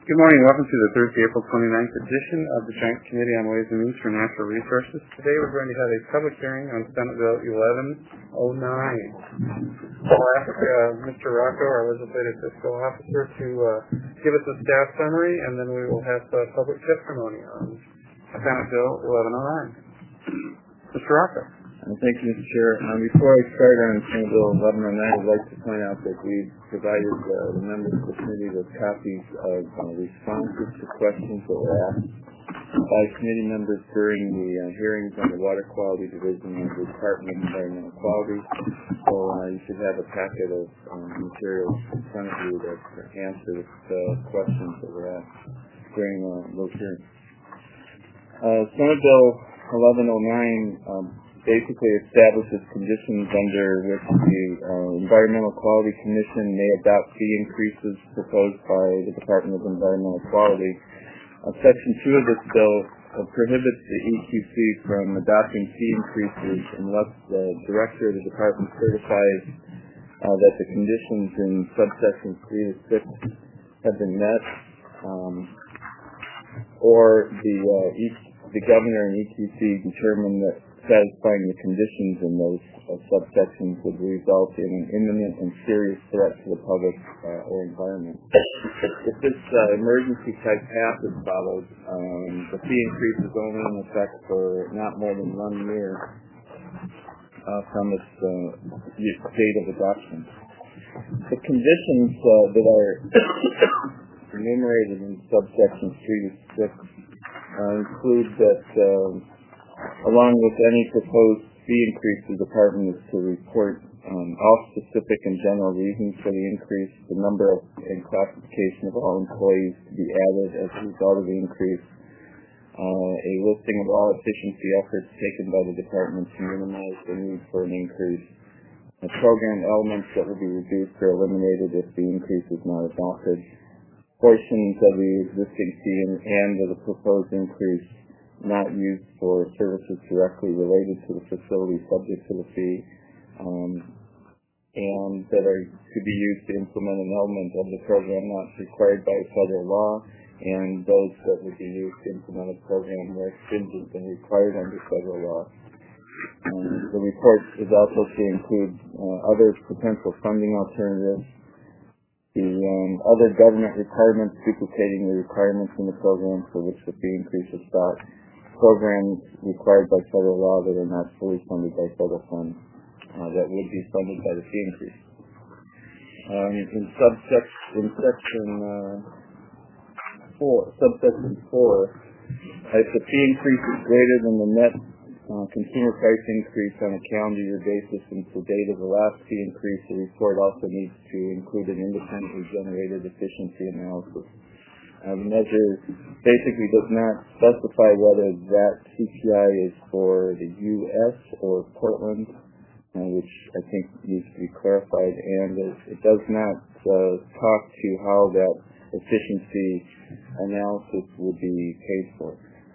Good morning. Welcome to the Thursday, April 29th edition of the Joint Committee on Ways and Means for Natural Resources. Today we're going to have a public hearing on Senate Bill 1109. I'll ask Mr. Rocco, our legislative fiscal officer, to give us a staff summary, and then we will have public testimony on Senate Bill 1109. Mr. Rocco. Thank you, Mr. Chair. Before I start on Senate Bill 1109, I'd like to point out that we provided the members of the committee with copies of responses to questions that were asked by committee members during the hearings on the Water Quality Division of the Department of Environmental Quality. So you should have a packet of materials in front of you that answer the questions that were asked during those hearings. Senate Bill 1109 basically establishes conditions under which the Environmental Quality Commission may adopt fee increases proposed by the Department of Environmental Quality. Section 2 of this bill prohibits the EQC from adopting fee increases unless the director of the department certifies that the conditions in subsections 3 to 6 have been met, or the governor and EQC determine that satisfying the conditions in those subsections would result in an imminent and serious threat to the public or environment. If this emergency type path is followed, the fee increase is only in effect for not more than 1 year from its date of adoption. The conditions that are enumerated in subsections 3 to 6 include that along with any proposed fee increase, the department is to report all specific and general reasons for the increase, the number and classification of all employees to be added as a result of the increase, a listing of all efficiency efforts taken by the department to minimize the need for an increase, program elements that will be reduced or eliminated if the increase is not adopted, portions of the existing fee and of the proposed increase not used for services directly related to the facility subject to the fee, and that are to be used to implement an element of the program not required by federal law, and those that would be used to implement a program more stringent than required under federal law. The report is also to include other potential funding alternatives, the other government requirements duplicating the requirements in the program for which the fee increase is sought, programs required by federal law that are not fully funded by federal funds that would be funded by the fee increase. In subsection 4, if the fee increase is greater than the net consumer price increase on a calendar year basis since the date of the last fee increase, the report also needs to include an independently generated efficiency analysis. The measure basically does not specify whether that CPI is for the U.S. or Portland, which I think needs to be clarified, and it does not talk to how that efficiency analysis will be paid for.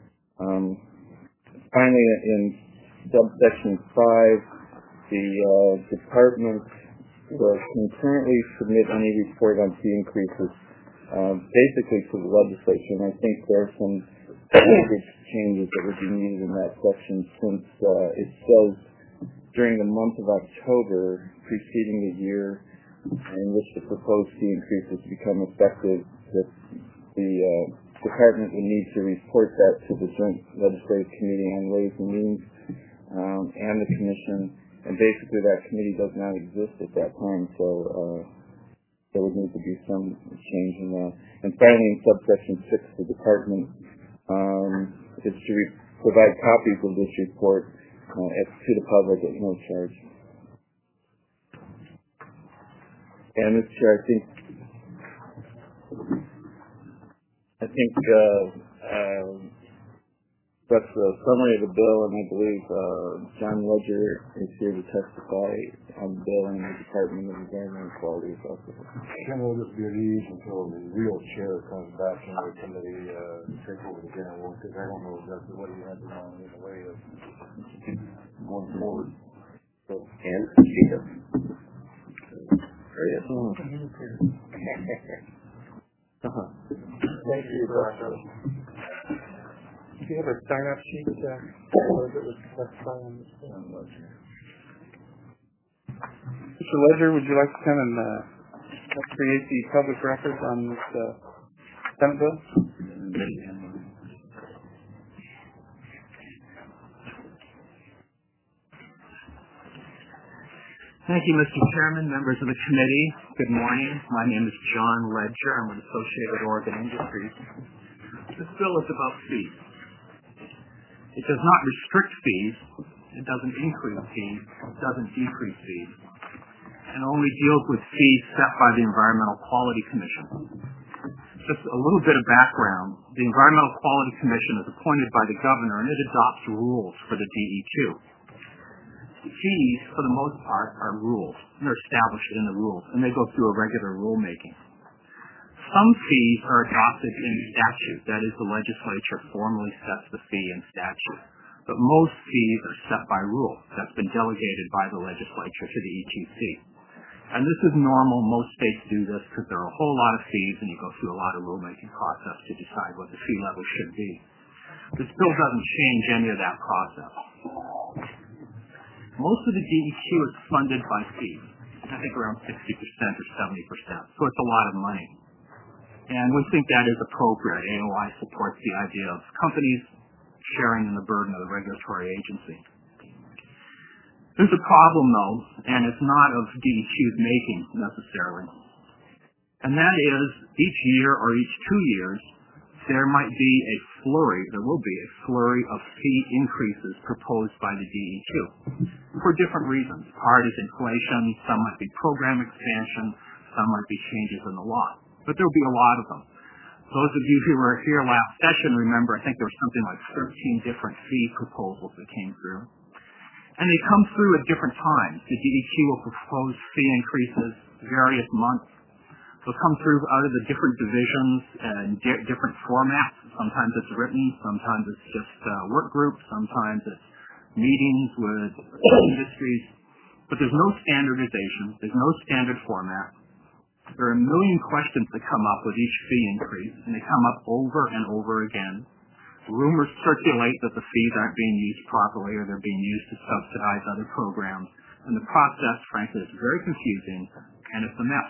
Finally, in subsection 5, the department will concurrently submit any report on fee increases basically to the legislature, and I think there are some changes that would be needed in that section since it says during the month of October preceding the year in which the proposed fee increases become effective, that the department would need to report that to the Joint Legislative Committee on Ways and Means and the Commission, and basically that committee does not exist at that time, so there would need to be some change in that. And finally, in subsection 6, the department is to provide copies of this report to the public at no charge. And Mr. Chair, I think that's the summary of the bill, and I believe John Ledger is here to testify on the bill, and the Department of Environmental Quality is also here. Ken will just be at ease until the real chair comes back and the committee take over the general, because I don't know exactly what he has in the way of going forward. So, and Jacob. There he is. Mr. Rocco. Do you have a sign-up sheet that was specified on this? Mr. Ledger, would you like to come and create the public records on this Senate bill? Thank you, Mr. Chairman, members of the committee. Good morning. My name is John Ledger. I'm with Associated Oregon Industries. This bill is about fees. It does not restrict fees. It doesn't increase fees. It doesn't decrease fees. And only deals with fees set by the Environmental Quality Commission. Just a little bit of background. The Environmental Quality Commission is appointed by the governor, and it adopts rules for the DEQ. Fees, for the most part, are rules. They're established in the rules, and they go through a regular rulemaking. Some fees are adopted in statute. That is, the legislature formally sets the fee in statute. But most fees are set by rule. That's been delegated by the legislature to the EQC. And this is normal. Most states do this because there are a whole lot of fees, and you go through a lot of rulemaking process to decide what the fee level should be. This bill doesn't change any of that process. Most of the DEQ is funded by fees. I think around 60% or 70%. So it's a lot of money. And we think that is appropriate. AOI supports the idea of companies sharing in the burden of the regulatory agency. There's a problem, though, and it's not of DEQ's making necessarily. And that is, each year or each 2 years, there might be a flurry, there will be a flurry of fee increases proposed by the DEQ for different reasons. Part is inflation, some might be program expansion, some might be changes in the law. But there will be a lot of them. Those of you who were here last session remember, I think there was something like 13 different fee proposals that came through. And they come through at different times. The DEQ will propose fee increases various months. They'll come through out of the different divisions and different formats. Sometimes it's written, sometimes it's just work groups, sometimes it's meetings with industries. But there's no standardization. There's no standard format. There are a million questions that come up with each fee increase, and they come up over and over again. Rumors circulate that the fees aren't being used properly or they're being used to subsidize other programs. And the process, frankly, is very confusing, and it's a mess.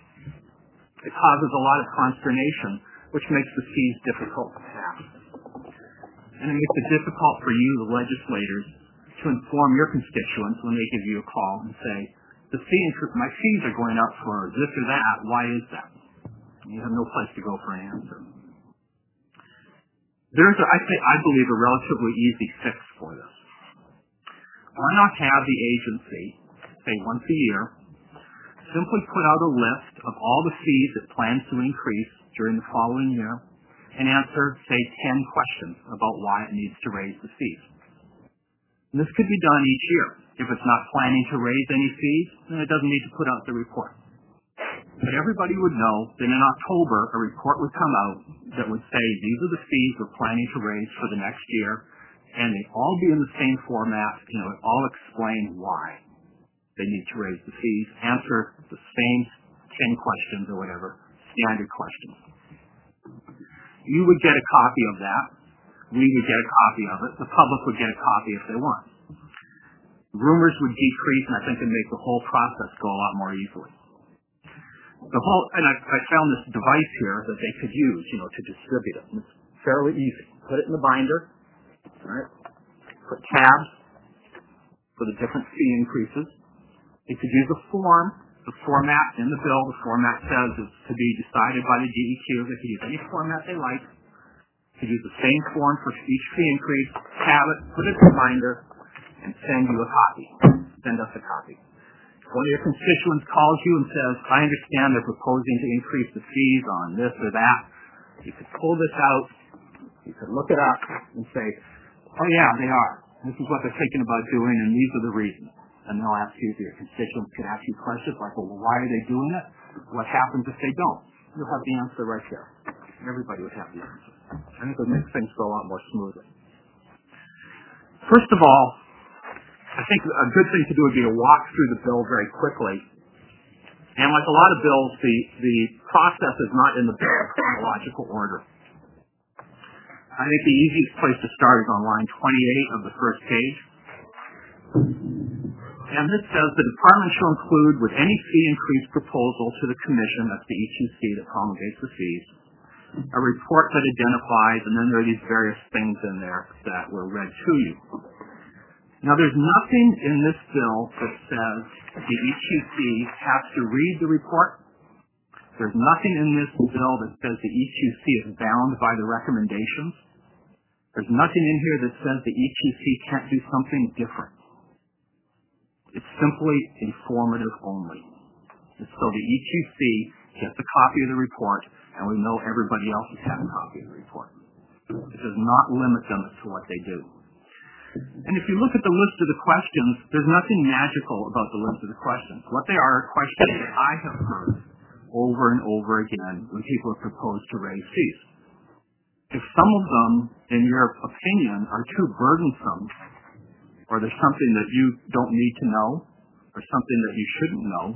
It causes a lot of consternation, which makes the fees difficult to pass. And it makes it difficult for you, the legislators, to inform your constituents when they give you a call and say, my fees are going up for this or that. Why is that? And you have no place to go for an answer. There's, I believe, a relatively easy fix for this. Why not have the agency, say once a year, simply put out a list of all the fees it plans to increase during the following year and answer, say, 10 questions about why it needs to raise the fees. And this could be done each year. If it's not planning to raise any fees, then it doesn't need to put out the report. But everybody would know that in October, a report would come out that would say, these are the fees we're planning to raise for the next year, and they'd all be in the same format, it all explain why they need to raise the fees, answer the same 10 questions or whatever, standard questions. You would get a copy of that. We would get a copy of it. The public would get a copy if they want. Rumors would decrease, and I think it'd make the whole process go a lot more easily. I found this device here that they could use, to distribute it. It's fairly easy. Put it in the binder, right? Put tabs for the different fee increases. You could use a form. The format in the bill, the format says is to be decided by the DEQ. They could use any format they like. They could use the same form for each fee increase, tab it, put it in the binder, and send you a copy. Send us a copy. If one of your constituents calls you and says, I understand they're proposing to increase the fees on this or that, you could pull this out, you could look it up and say, oh yeah, they are. This is what they're thinking about doing, and these are the reasons. And they'll ask you, your constituents could ask you questions like, well, why are they doing it? What happens if they don't? You'll have the answer right there. Everybody would have the answer. I think it would make things go a lot more smoothly. First of all, I think a good thing to do would be to walk through the bill very quickly. And like a lot of bills, the process is not in the bill in chronological order. I think the easiest place to start is on line 28 of the first page. And this says the department shall include with any fee increase proposal to the commission, that's the EQC that promulgates the fees, a report that identifies, and then there are these various things in there that were read to you. Now there's nothing in this bill that says the EQC has to read the report. There's nothing in this bill that says the EQC is bound by the recommendations. There's nothing in here that says the EQC can't do something different. It's simply informative only. And so the EQC gets a copy of the report, and we know everybody else has had a copy of the report. It does not limit them as to what they do. And if you look at the list of the questions, there's nothing magical about the list of the questions. What they are questions that I have heard over and over again when people have proposed to raise fees. If some of them, in your opinion, are too burdensome, or there's something that you don't need to know, or something that you shouldn't know,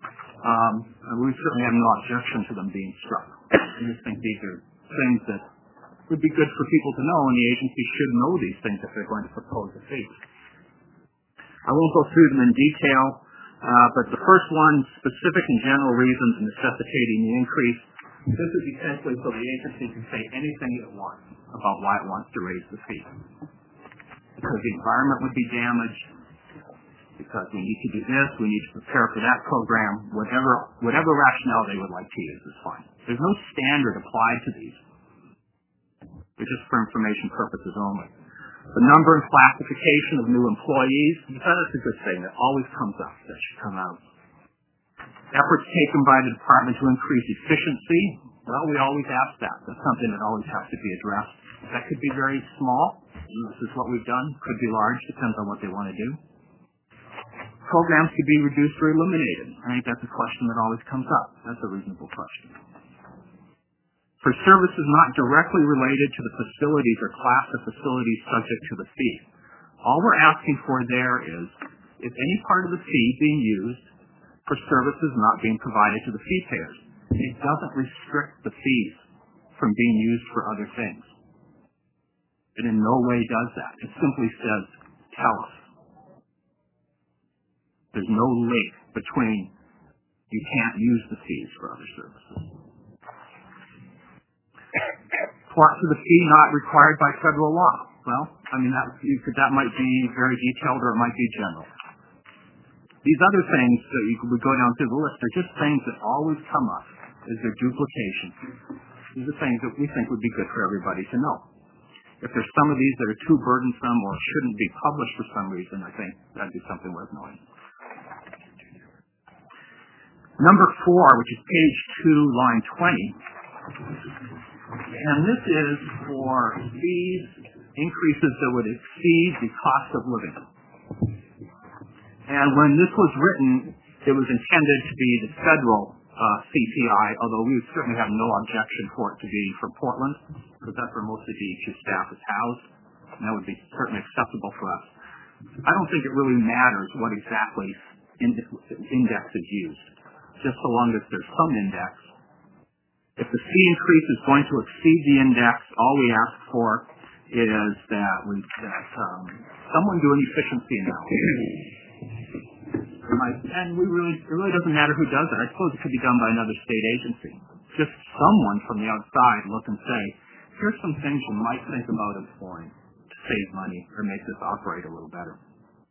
we certainly have no objection to them being struck. I just think these are things that would be good for people to know, and the agency should know these things if they're going to propose a fee. I won't go through them in detail, but the first one, specific and general reasons necessitating the increase, this is essentially so the agency can say anything it wants about why it wants to raise the fee. Because the environment would be damaged, because we need to do this, we need to prepare for that program, whatever rationale they would like to use is fine. There's no standard applied to these. They're just for information purposes only. The number and classification of new employees, that's a good thing. That always comes up. That should come out. Efforts taken by the department to increase efficiency. Well, we always ask that. That's something that always has to be addressed. That could be very small. This is what we've done. Could be large. Depends on what they want to do. Programs could be reduced or eliminated. I think that's a question that always comes up. That's a reasonable question. For services not directly related to the facilities or class of facilities subject to the fee. All we're asking for there is any part of the fee being used for services not being provided to the fee payers. It doesn't restrict the fees from being used for other things. It in no way does that. It simply says, tell us. There's no link between you can't use the fees for other services. Parts of the fee not required by federal law. Well, I mean, that might be very detailed or it might be general. These other things that you would go down through the list are just things that always come up. Is there duplication? These are things that we think would be good for everybody to know. If there's some of these that are too burdensome or shouldn't be published for some reason, I think that'd be something worth knowing. Number 4, which is page 2, line 20. And this is for fees, increases that would exceed the cost of living. And when this was written, it was intended to be the federal CPI, although we would certainly have no objection for it to be for Portland, because that's where most of the DEQ staff is housed, and that would be certainly acceptable for us. I don't think it really matters what exactly index is used, just so long as there's some index. If the fee increase is going to exceed the index, all we ask for is that someone do an efficiency analysis. And it really doesn't matter who does it. I suppose it could be done by another state agency. Just someone from the outside look and say, here's some things you might think about employing to save money or make this operate a little better.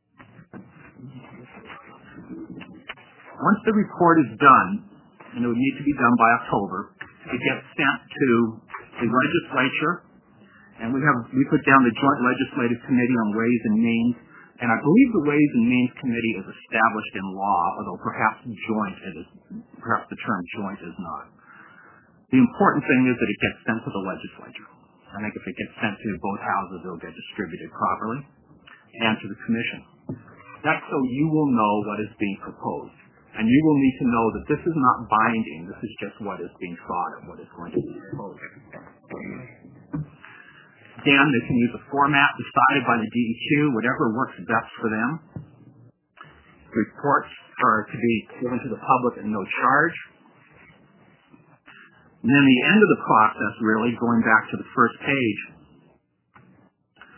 Once the report is done, and it would need to be done by October, it gets sent to the legislature, and we put down the Joint Legislative Committee on Ways and Means, and I believe the Ways and Means Committee is established in law, although perhaps the term joint is not. The important thing is that it gets sent to the legislature. I think if it gets sent to both houses, it'll get distributed properly, and to the commission. That's so you will know what is being proposed. And you will need to know that this is not binding. This is just what is being thought of, what is going to be proposed. Again, they can use a format decided by the DEQ, whatever works best for them. Reports are to be given to the public at no charge. And then the end of the process, really, going back to the first page,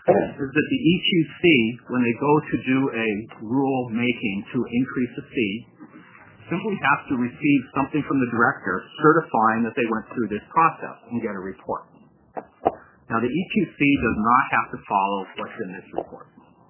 is that the EQC, when they go to do a rule making to increase a fee, simply has to receive something from the director certifying that they went through this process and get a report. Now, the EQC does not have to follow what's in this report.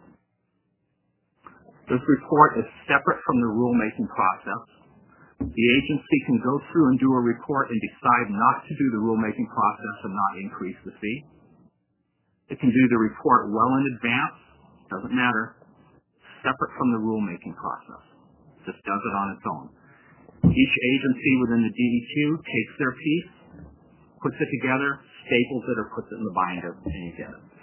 This report is separate from the rulemaking process. The agency can go through and do a report and decide not to do the rulemaking process and not increase the fee. It can do the report well in advance, doesn't matter, separate from the rulemaking process. Just does it on its own. Each agency within the DEQ takes their piece, puts it together, staples it, or puts it in the binder, and you get it.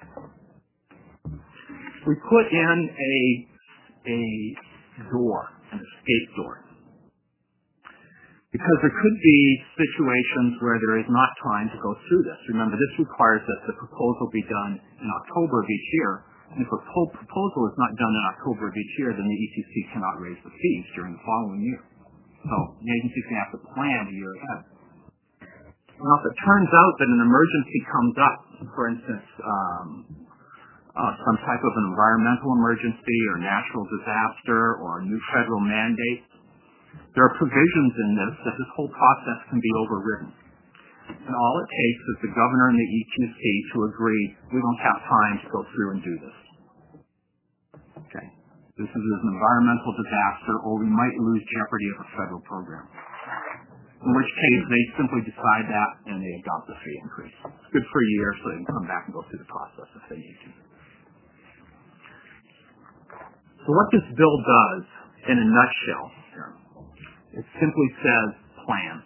We put in a door, an escape door. Because there could be situations where there is not time to go through this. Remember, this requires that the proposal be done in October of each year. And if a proposal is not done in October of each year, then the EQC cannot raise the fees during the following year. So the agency can have to plan a year ahead. Now, if it turns out that an emergency comes up, for instance, some type of an environmental emergency or natural disaster or a new federal mandate, there are provisions in this that this whole process can be overridden. And all it takes is the governor and the EQC to agree, we don't have time to go through and do this. Okay. This is an environmental disaster, or we might lose jeopardy of a federal program. In which case, they simply decide that and they adopt the fee increase. It's good for a year, so they can come back and go through the process if they need to. So what this bill does, in a nutshell, it simply says plan.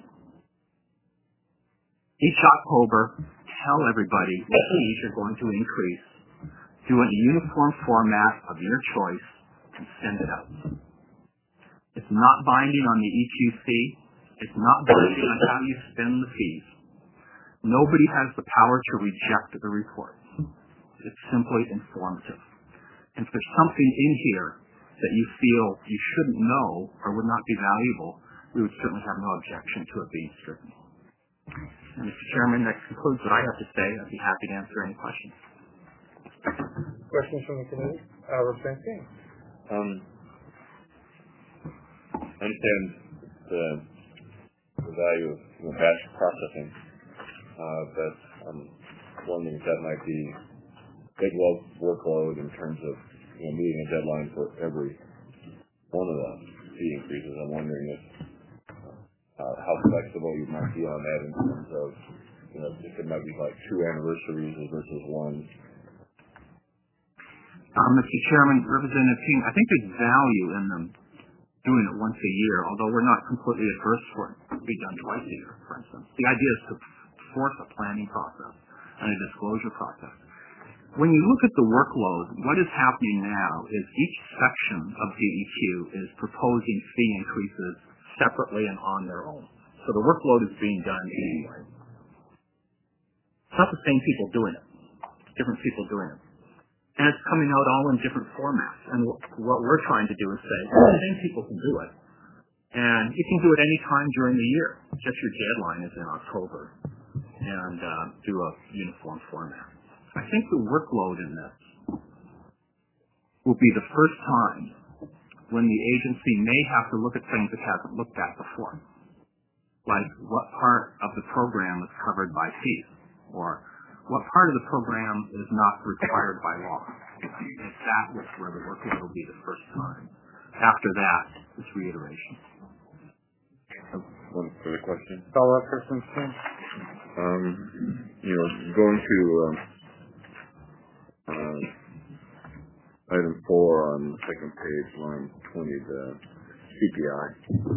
Each October, tell everybody what fees you're going to increase. Do it in a uniform format of your choice and send it out. It's not binding on the EQC. It's not binding on how you spend the fees. Nobody has the power to reject the report. It's simply informative. And if there's something in here that you feel you shouldn't know or would not be valuable, we would certainly have no objection to it being stricken. And Mr. Chairman, that concludes what I have to say. I'd be happy to answer any questions. Questions from the committee? Representative King. I understand the value of batch processing, but I'm wondering if that might be big workload in terms of meeting a deadline for every one of the fee increases. I'm wondering if how flexible you might be on that in terms of, if it might be like 2 anniversaries versus one. Mr. Chairman, Representative King, I think there's value in them doing it once a year, although we're not completely adverse for it to be done twice a year, for instance. The idea is to force a planning process and a disclosure process. When you look at the workload, what is happening now is each section of DEQ is proposing fee increases separately and on their own. So the workload is being done anyway. It's not the same people doing it. Different people doing it. And it's coming out all in different formats. And what we're trying to do is say, the same people can do it. And you can do it any time during the year. Just your deadline is in October. And do a uniform format. I think the workload in this will be the first time when the agency may have to look at things it hasn't looked at before. Like what part of the program is covered by fees, or what part of the program is not required by law. If that was where the workload will be the first time. After that, it's reiteration. One further question. Follow-up, Person King. Going to item 4 on the second page, line 20, the CPI.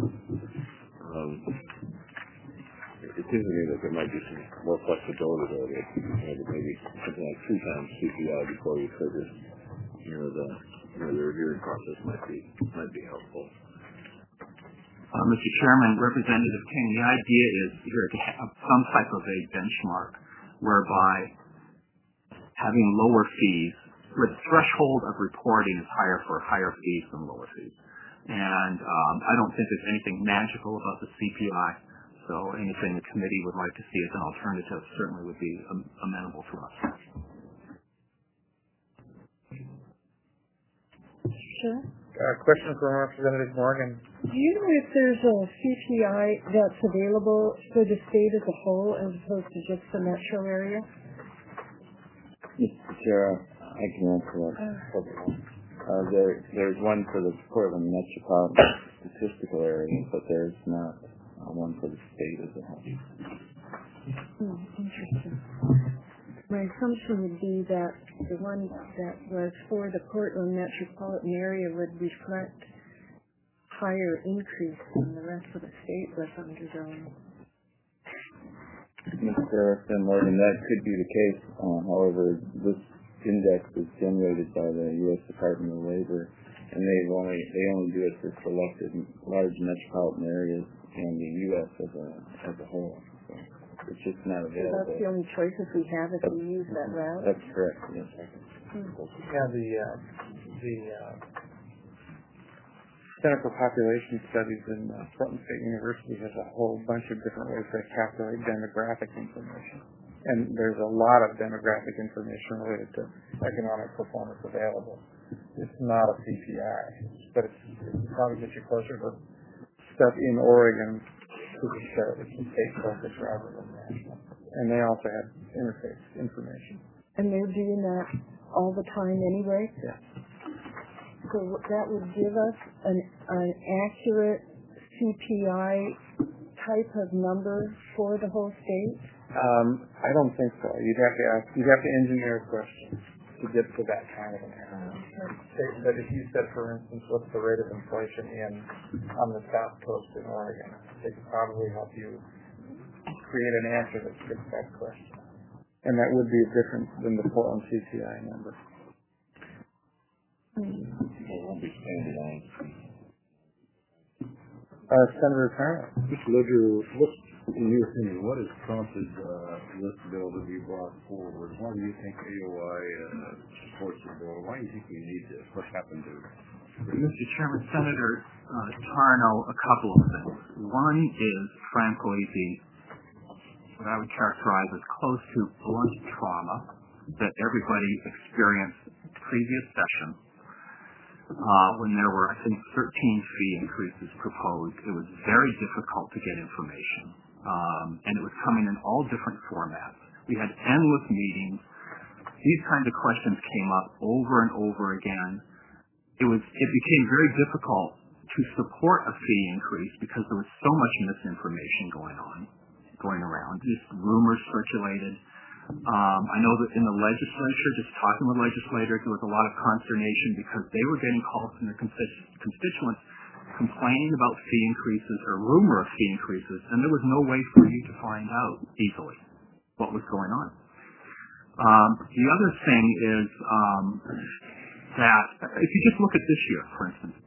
It seems to me that there might be some more flexibility there, that maybe something like 2 times CPI before you trigger, the reviewing process might be helpful. Mr. Chairman, Representative King, the idea is here to have some type of a benchmark whereby having lower fees, where the threshold of reporting is higher for higher fees than lower fees. And I don't think there's anything magical about the CPI, so anything the committee would like to see as an alternative certainly would be amenable to us. Sure. Question from Representative Morgan. Do you know if there's a CPI that's available for the state as a whole as opposed to just the metro area? Mr. Chair, I can answer that. There's one for the Portland metropolitan statistical area, but there's not one for the state as a whole. Interesting. My assumption would be that the one that was for the Portland metropolitan area would reflect higher increase than the rest of the state was undergoing. Mr. Morgan, that could be the case. However, this index is generated by the U.S. Department of Labor, and they only do it for selected large metropolitan areas and the U.S. as a whole. So it's just not available. So that's the only choices we have if we use that route? That's correct, yes. Yeah, the Center for Population Studies in Portland State University has a whole bunch of different ways to calculate demographic information. And there's a lot of demographic information related to economic performance available. It's not a CPI, but it's probably gets you closer to stuff in Oregon to the state focus rather than national. And they also have interface information. And they're doing that all the time anyway? Yeah. So that would give us an accurate CPI type of number for the whole state? I don't think so. You'd have to engineer a question to get to that kind of an answer. But if you said, for instance, what's the rate of inflation on the South Coast in Oregon, they could probably help you create an answer that fits that question. And that would be different than the Portland CPI number. It won't be standardized. Senator Turner. Mr. Ledger, in your opinion, what has prompted this bill to be brought forward? Why do you think AOI supports the bill? Why do you think we need this? What happened to it? Mr. Chairman, Senator Tarno, a couple of things. One is, frankly, what I would characterize as close to blunt trauma that everybody experienced previous session. When there were, I think, 13 fee increases proposed, it was very difficult to get information. And it was coming in all different formats. We had endless meetings. These kinds of questions came up over and over again. It became very difficult to support a fee increase because there was so much misinformation going around. Just rumors circulated. I know that in the legislature, just talking with legislators, there was a lot of consternation because they were getting calls from their constituents complaining about fee increases or rumor of fee increases, and there was no way for you to find out easily what was going on. The other thing is that if you just look at this year, for instance,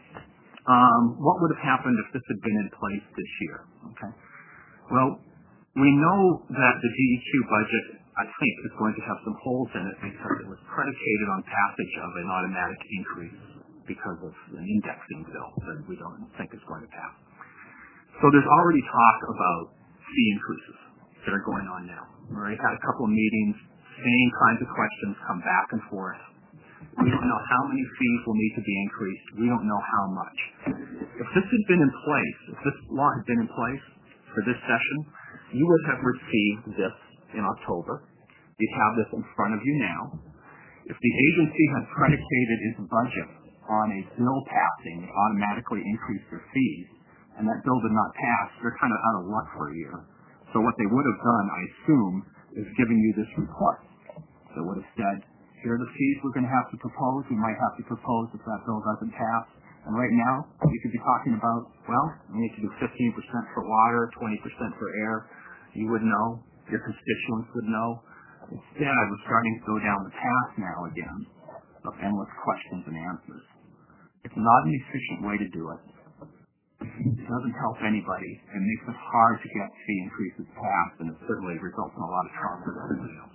what would have happened if this had been in place this year? Okay. Well, we know that the DEQ budget, I think, is going to have some holes in it because it was predicated on passage of an automatic increase because of an indexing bill that we don't think is going to pass. So there's already talk about fee increases that are going on now. We already had a couple of meetings, same kinds of questions come back and forth. We don't know how many fees will need to be increased. We don't know how much. If this had been in place, if this law had been in place for this session, you would have received this in October. You'd have this in front of you now. If the agency had predicated its budget on a bill passing that automatically increased their fees, and that bill did not pass, they're kind of out of luck for a year. So what they would have done, I assume, is given you this report. They would have said, here are the fees we're going to have to propose. We might have to propose if that bill doesn't pass. And right now, you could be talking about, well, we need to do 15% for water, 20% for air. You would know. Your constituents would know. Instead, we're starting to go down the path now again of endless questions and answers. It's not an efficient way to do it. It doesn't help anybody. It makes it hard to get fee increases passed, and it certainly results in a lot of trouble for everybody else.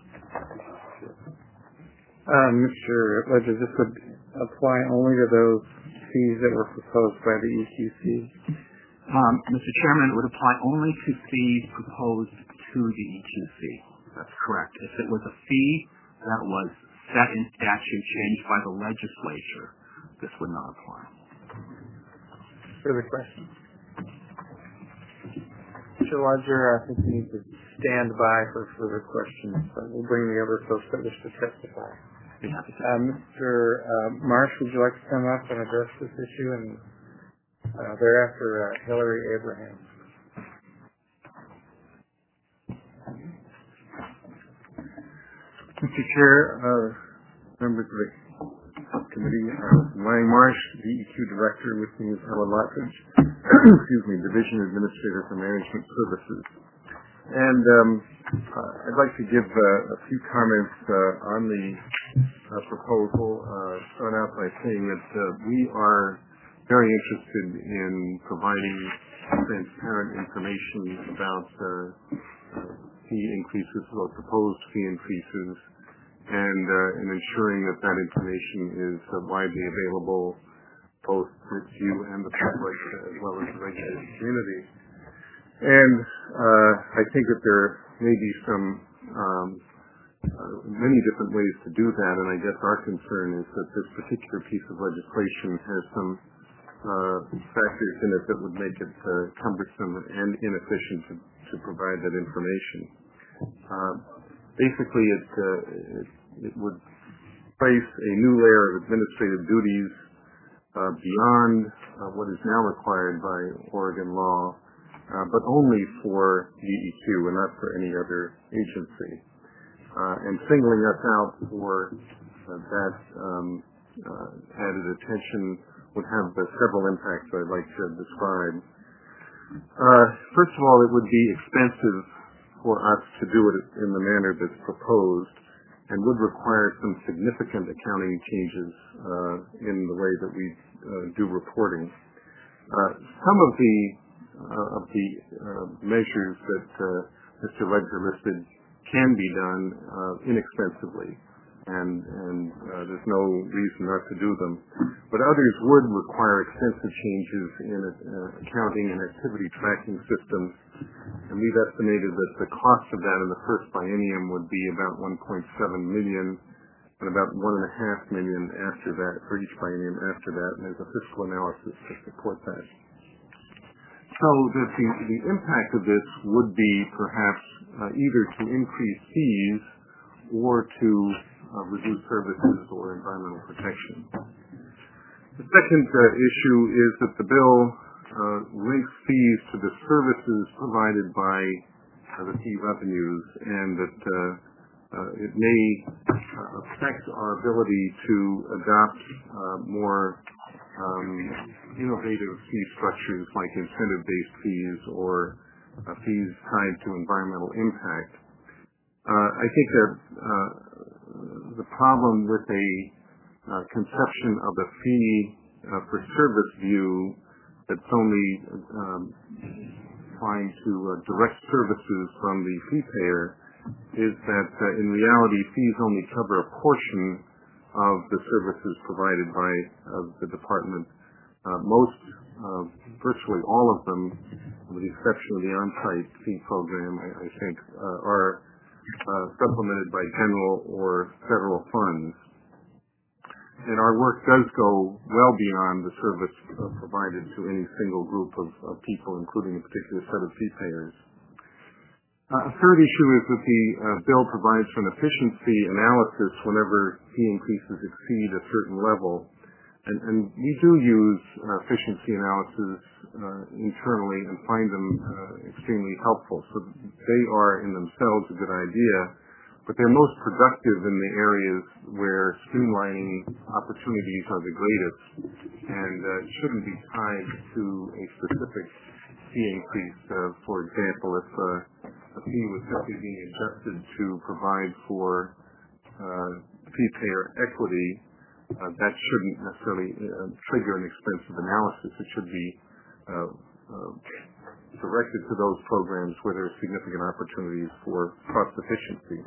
Mr. Ledger, this would apply only to those fees that were proposed by the EQC? Mr. Chairman, it would apply only to fees proposed to the EQC. That's correct. If it was a fee that was set in statute, changed by the legislature, this would not apply. Further questions? Mr. Lodger, I think you need to stand by for further questions, but we'll bring the other folks that wish to testify. Mr. Marsh, would you like to come up and address this issue, and thereafter Hillary Abraham? Mr. Chair, members of the committee, Lang Marsh, DEQ Director, with me is Ella Lottridge, Division Administrator for Management Services. And I'd like to give a few comments on the proposal. Start out by saying that we are very interested in providing transparent information about fee increases or proposed fee increases, and in ensuring that that information is widely available both to you and the public as well as the regulated community. And I think that there may be many different ways to do that, and I guess our concern is that this particular piece of legislation has some factors in it that would make it cumbersome and inefficient to provide that information. Basically, it would place a new layer of administrative duties beyond what is now required by Oregon law, but only for DEQ and not for any other agency. And singling us out for that added attention would have several impacts I'd like to describe. First of all, it would be expensive for us to do it in the manner that's proposed and would require some significant accounting changes in the way that we do reporting. Some of the measures that Mr. Ledger listed can be done inexpensively, and there's no reason not to do them. But others would require extensive changes in accounting and activity tracking systems, and we've estimated that the cost of that in the first biennium would be about $1.7 million, and about $1.5 million after that, for each biennium after that, and there's a fiscal analysis to support that. So the impact of this would be perhaps either to increase fees or to reduce services or environmental protection. The second issue is that the bill links fees to the services provided by the fee revenues, and that it may affect our ability to adopt more innovative fee structures like incentive-based fees or fees tied to environmental impact. I think that the problem with a conception of a fee for service view that's only trying to direct services from the fee payer is that in reality fees only cover a portion of the services provided by the department. Virtually all of them, with the exception of the on-site fee program, I think, are supplemented by general or federal funds. And our work does go well beyond the service provided to any single group of people, including a particular set of fee payers. A third issue is that the bill provides for an efficiency analysis whenever fee increases exceed a certain level. And we do use efficiency analysis internally and find them extremely helpful. So they are in themselves a good idea, but they're most productive in the areas where streamlining opportunities are the greatest, and shouldn't be tied to a specific fee increase. For example, if a fee was simply being adjusted to provide for fee payer equity, that shouldn't necessarily trigger an expensive analysis. It should be directed to those programs where there are significant opportunities for cost efficiency.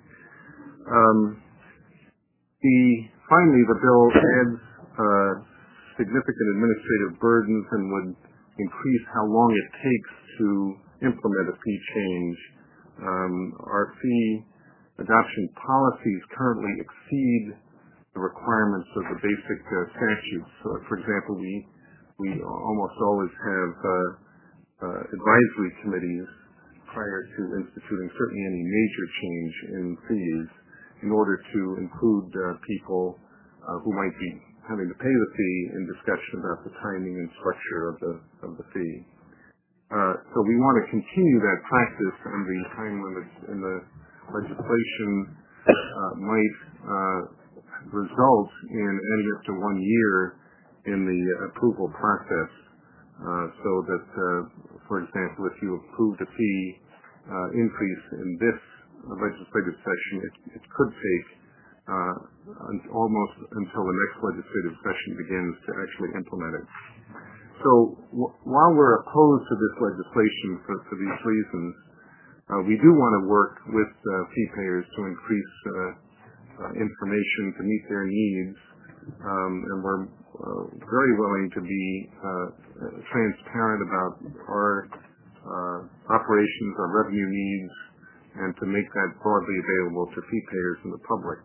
Finally, the bill adds significant administrative burdens and would increase how long it takes to implement a fee change. Our fee adoption policies currently exceed the requirements of the basic statutes. So, for example, we almost always have advisory committees prior to instituting certainly any major change in fees in order to include people who might be having to pay the fee in discussion about the timing and structure of the fee. So we want to continue that practice, and the time limits in the legislation might result in ending up to 1 year in the approval process, so that, for example, if you approved a fee increase in this legislative session, it could take almost until the next legislative session begins to actually implement it. So while we're opposed to this legislation for these reasons, we do want to work with fee payers to increase information to meet their needs, and we're very willing to be transparent about our operations, our revenue needs, and to make that broadly available to fee payers and the public.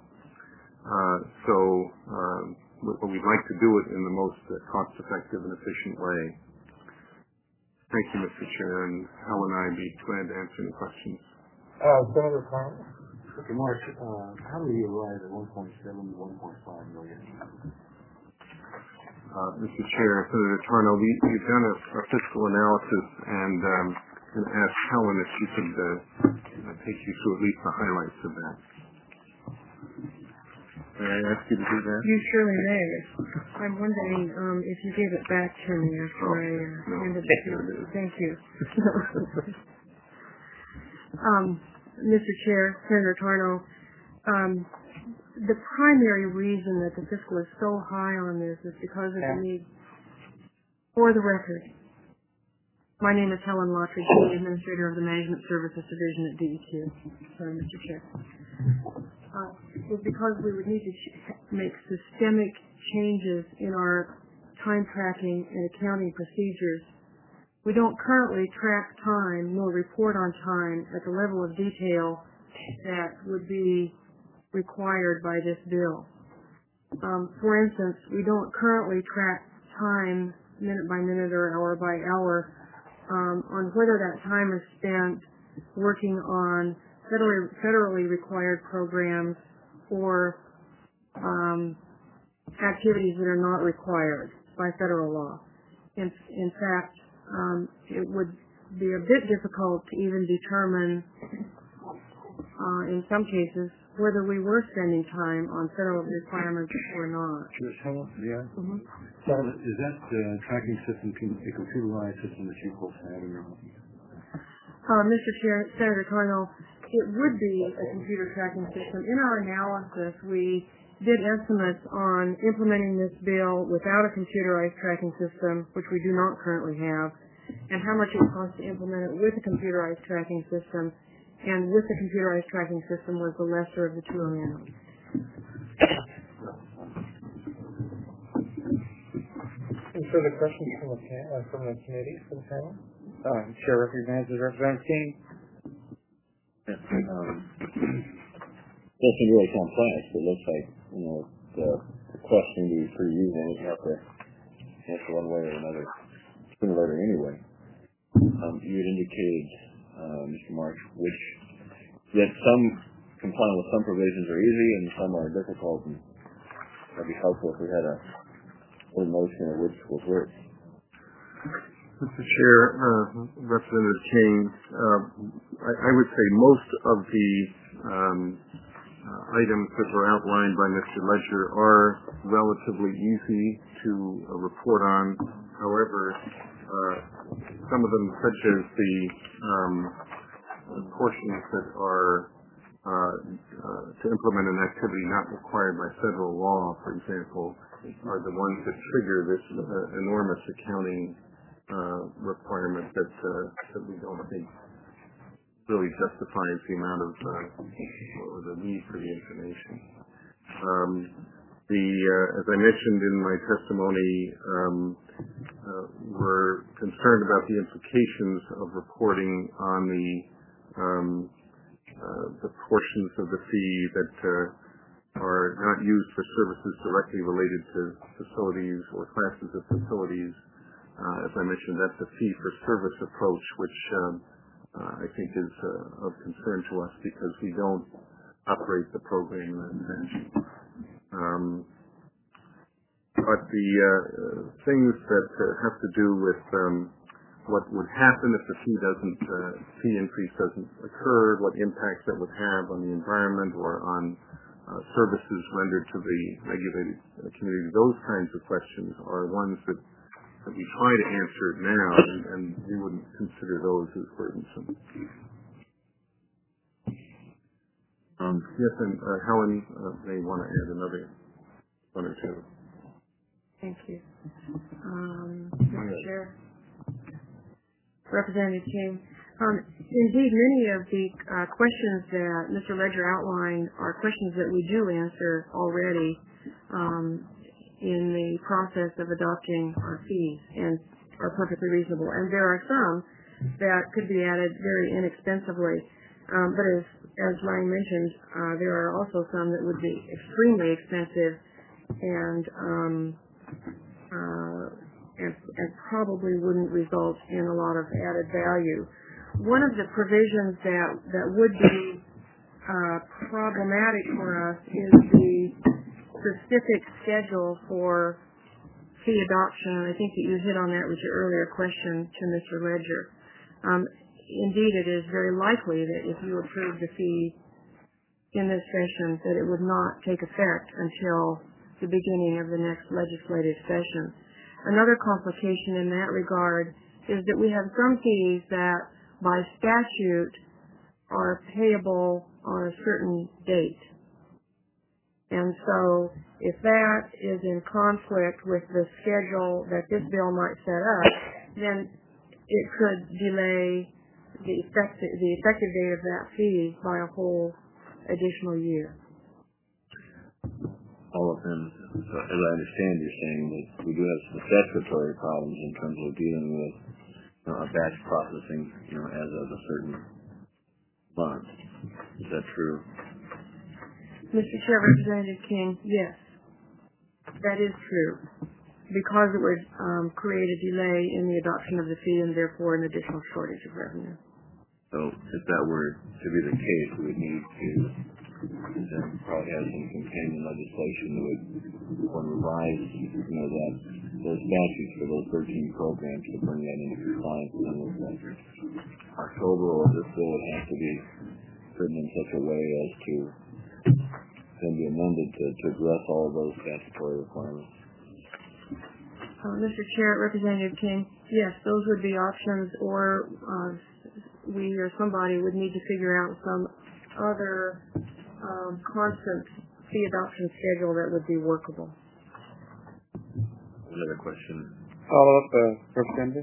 But we'd like to do it in the most cost-effective and efficient way. Thank you, Mr. Chair, and Hal and I would be glad to answer any questions. Senator Carl? Mr. Marsh, how do you arrive at 1.7 to 1.5 million? Mr. Chair, Senator Tarnow, we've done a fiscal analysis, and going to ask Helen if she could take you through at least the highlights of that. May I ask you to do that? You surely may. I'm wondering if you gave it back to me after I handed it to you. Thank you. Mr. Chair, Senator Tarnow, the primary reason that the fiscal is so high on this is because of the need. For the record, my name is Helen Lottridge, the Administrator of the Management Services Division at DEQ. Sorry, Mr. Chair. Is because we would need to make systemic changes in our time tracking and accounting procedures. We don't currently track time nor report on time at the level of detail that would be required by this bill. For instance, we don't currently track time minute by minute or hour by hour on whether that time is spent working on federally required programs or activities that are not required by federal law. In fact, it would be a bit difficult to even determine, in some cases, whether we were spending time on federal requirements or not. Ms. Helen, yeah? Mm-hmm. So is that tracking system a computerized system that you folks have in your office? Mr. Chair, Senator Tarnow, it would be a computer tracking system. In our analysis, we did estimates on implementing this bill without a computerized tracking system, which we do not currently have, and how much it would cost to implement it with a computerized tracking system. And with the computerized tracking system was the lesser of the two amounts. Any further questions from the committee, from the panel? Chair recognizes Representative King. Yes, doesn't really complex. It looks like, the question would be pretty easy, and you have to answer one way or another, sooner or later anyway. You had indicated, Mr. Marsh, which yet some complying with some provisions are easy and some are difficult, and that'd be helpful if we had a little notion of which was which. Mr. Chair, Representative King, I would say most of the items that were outlined by Mr. Ledger are relatively easy to report on. However, some of them, such as the portions that are to implement an activity not required by federal law, for example, are the ones that trigger this enormous accounting requirement that we don't think really justifies the amount of or the need for the information. As I mentioned in my testimony, we're concerned about the implications of reporting on the portions of the fee that are not used for services directly related to facilities or classes of facilities. As I mentioned, that's a fee-for-service approach, which I think is of concern to us because we don't operate the program in that fashion. But the things that have to do with what would happen if the fee increase doesn't occur, what impacts that would have on the environment or on services rendered to the regulated community, those kinds of questions are ones that we try to answer now, and we wouldn't consider those as burdensome. Yes, and Helen may want to add another one or two. Thank you. Mr. Chair. Representative King. Indeed, many of the questions that Mr. Ledger outlined are questions that we do answer already in the process of adopting our fees and are perfectly reasonable. And there are some that could be added very inexpensively. But as Ryan mentioned, there are also some that would be extremely expensive and probably wouldn't result in a lot of added value. One of the provisions that would be problematic for us is the specific schedule for fee adoption, and I think that you hit on that with your earlier question to Mr. Ledger. Indeed, it is very likely that if you approve the fee in this session, that it would not take effect until the beginning of the next legislative session. Another complication in that regard is that we have some fees that by statute are payable on a certain date. And so if that is in conflict with the schedule that this bill might set up, then it could delay the effective date of that fee by a whole additional year. All of them, as I understand, you're saying that we do have some statutory problems in terms of dealing with batch processing, as of a certain month. Is that true? Mr. Chair, Representative King, yes, that is true, because it would create a delay in the adoption of the fee and therefore an additional shortage of revenue. So if that were to be the case, we would need to then probably have some companion legislation that would revise, those statutes for those 13 programs to bring that into compliance with those measures. October, or this bill would have to be written in such a way as to then be amended to address all of those statutory requirements. Mr. Chair, Representative King, yes, those would be options, or we or somebody would need to figure out some other constant fee adoption schedule that would be workable. Another question. Follow-up, Representative?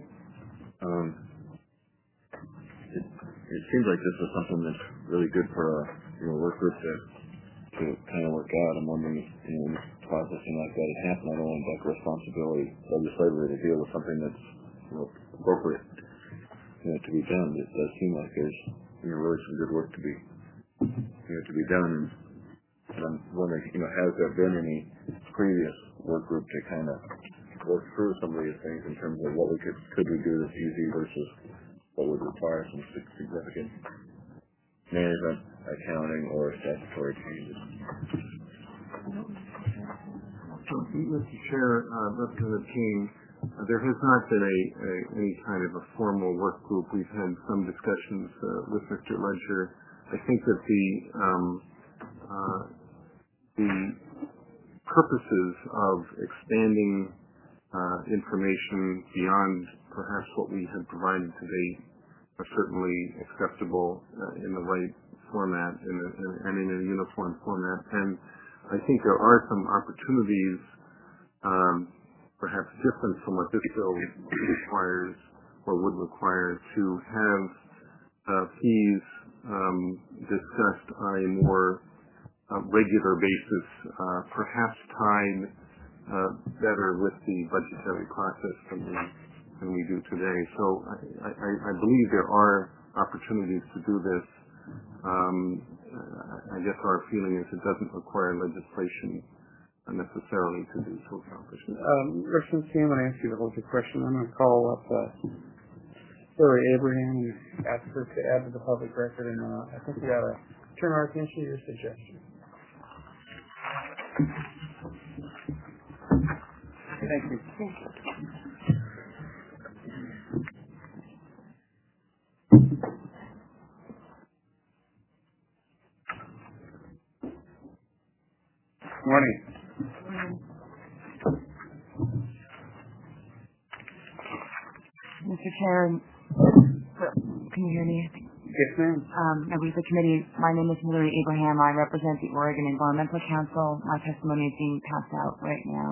It seems like this is something that's really good for a work group to kind of work out. I'm wondering if processing like that has happened. I don't want to take responsibility legislatively to deal with something that's appropriate to be done. It does seem like there's really some good work to be done. And I'm wondering, has there been any previous work group to kind of work through some of these things in terms of what we could we do this easy versus what would require some significant management, accounting, or statutory changes? Mr. Chair, Representative King, there has not been any kind of a formal work group. We've had some discussions with Mr. Ledger. I think that the purposes of expanding information beyond perhaps what we had provided today are certainly acceptable in the right format and in a uniform format. And I think there are some opportunities, perhaps different from what this bill requires or would require, to have fees discussed on a more regular basis, perhaps tied better with the budgetary process than we do today. So I believe there are opportunities to do this. I guess our feeling is it doesn't require legislation necessarily to do to accomplish that. Since I'm going to ask you the whole question, I'm going to call up Hillary Abraham and ask her to add to the public record, and I think we ought to turn our attention to your suggestion. Thank you. Morning. Mr. Chair, can you hear me? Yes, ma'am. Members of the committee, my name is Hillary Abraham. I represent the Oregon Environmental Council. My testimony is being passed out right now.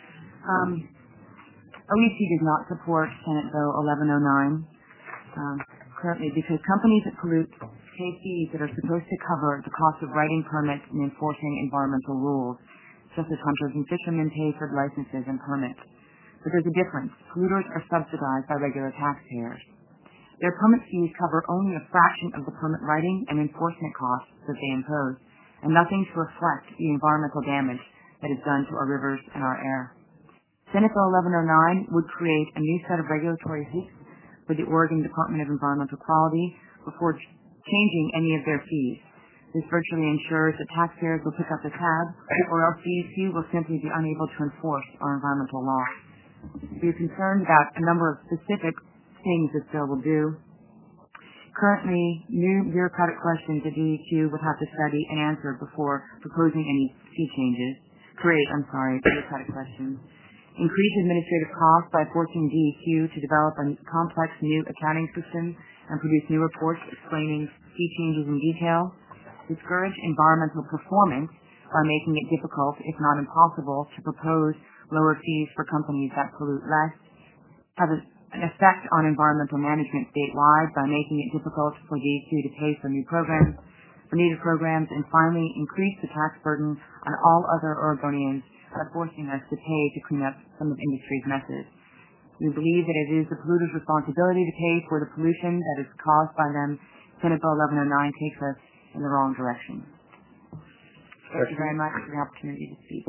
OEC does not support Senate Bill 1109 currently because companies that pollute pay fees that are supposed to cover the cost of writing permits and enforcing environmental rules, just as hunters and fishermen pay for licenses and permits. But there's a difference. Polluters are subsidized by regular taxpayers. Their permit fees cover only a fraction of the permit writing and enforcement costs that they impose, and nothing to reflect the environmental damage that is done to our rivers and our air. Senate Bill 1109 would create a new set of regulatory hoops for the Oregon Department of Environmental Quality before changing any of their fees. This virtually ensures that taxpayers will pick up the tab, or else DEQ will simply be unable to enforce our environmental law. We are concerned about a number of specific things this bill will do. Currently, new bureaucratic questions that DEQ would have to study and answer before proposing any fee changes. Bureaucratic questions. Increase administrative costs by forcing DEQ to develop a complex new accounting system and produce new reports explaining fee changes in detail. Discourage environmental performance by making it difficult, if not impossible, to propose lower fees for companies that pollute less. Have an effect on environmental management statewide by making it difficult for DEQ to pay for needed programs, and finally increase the tax burden on all other Oregonians by forcing us to pay to clean up some of industry's messes. We believe that it is the polluter's responsibility to pay for the pollution that is caused by them. Senate Bill 1109 takes us in the wrong direction. Thank you very much for the opportunity to speak.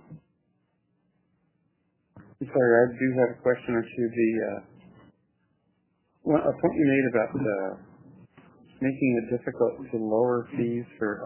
I'm sorry, I do have a question or two. A point you made about making it difficult to lower fees for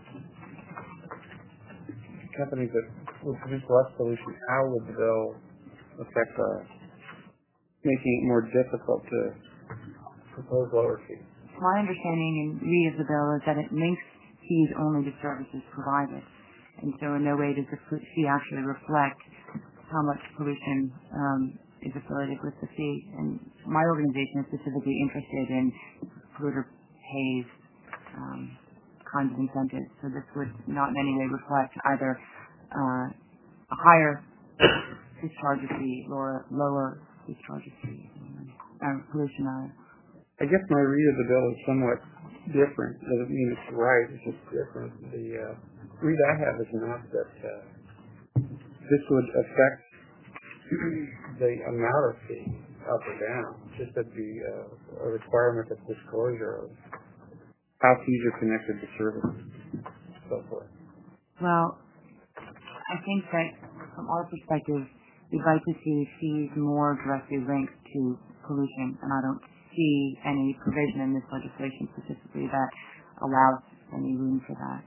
companies that would produce less pollution. How would the bill affect making it more difficult to propose lower fees? My understanding and read of the bill is that it links fees only to services provided. And so in no way does the fee actually reflect how much pollution is affiliated with the fee. And my organization is specifically interested in polluter pays kinds of incentives. So this would not in any way reflect either a higher discharge fee or lower discharge fee, pollution. I guess my read of the bill is somewhat different. It doesn't mean it's right, it's just different. The read I have is not that this would affect the amount of fee up or down, just that the a requirement of disclosure of how fees are connected to services, so forth. Well, I think that from our perspective, we'd like to see fees more directly linked to pollution, and I don't see any provision in this legislation specifically that allows any room for that.